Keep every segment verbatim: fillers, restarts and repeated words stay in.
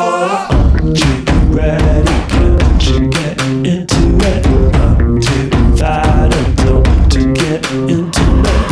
for? Aren't you ready? Can't you get into it? I'm too vital to get into it.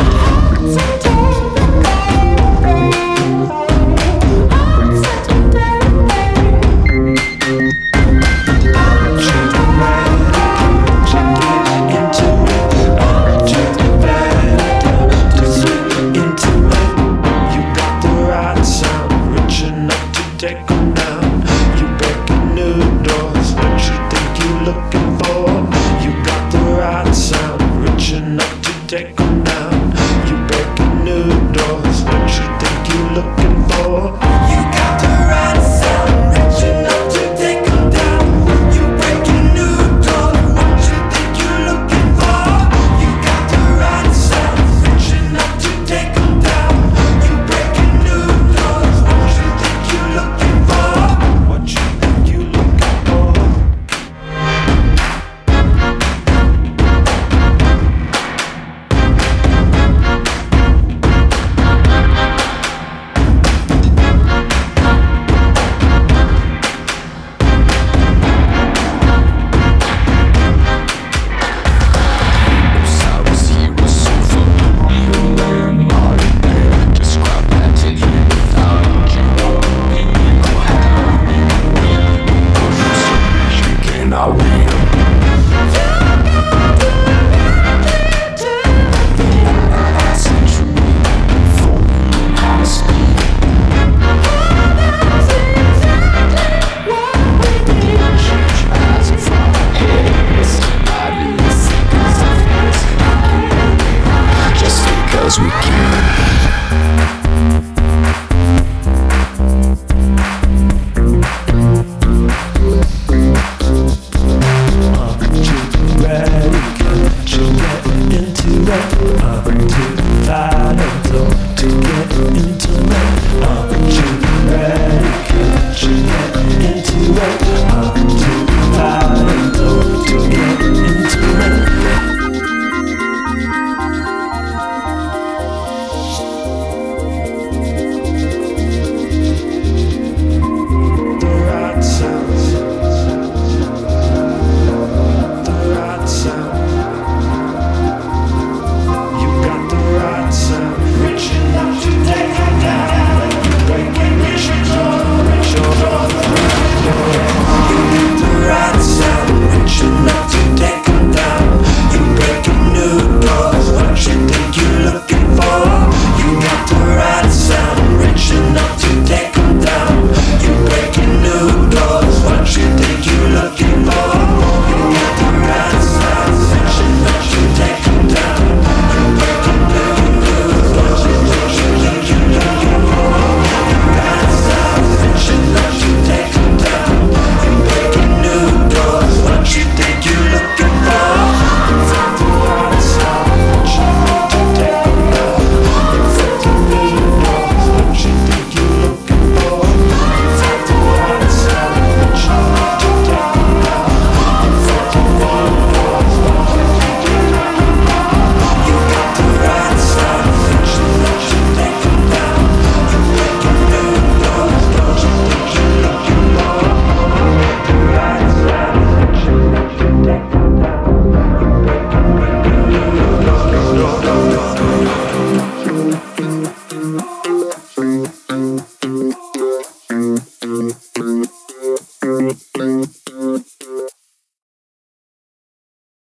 Take them down, you breaking new doors. What you think you looking for? You got the right sound, rich enough to take them down. You breaking new doors. What you think you looking for? You got the right sound, rich enough to take them down. You breaking new doors. What you think you looking for? You got the right sound, rich enough to take them down. You breaking new doors. What you think you looking for? What you think you looking for? Osiris, he was so full. You were modern man. Describe that to you without you. Go hell, go so you cannot win. Century, full high speed. Eyes in front of heads, body seconds of hands. Just because we can. Aren't you ready? Can't you get into it? Aren't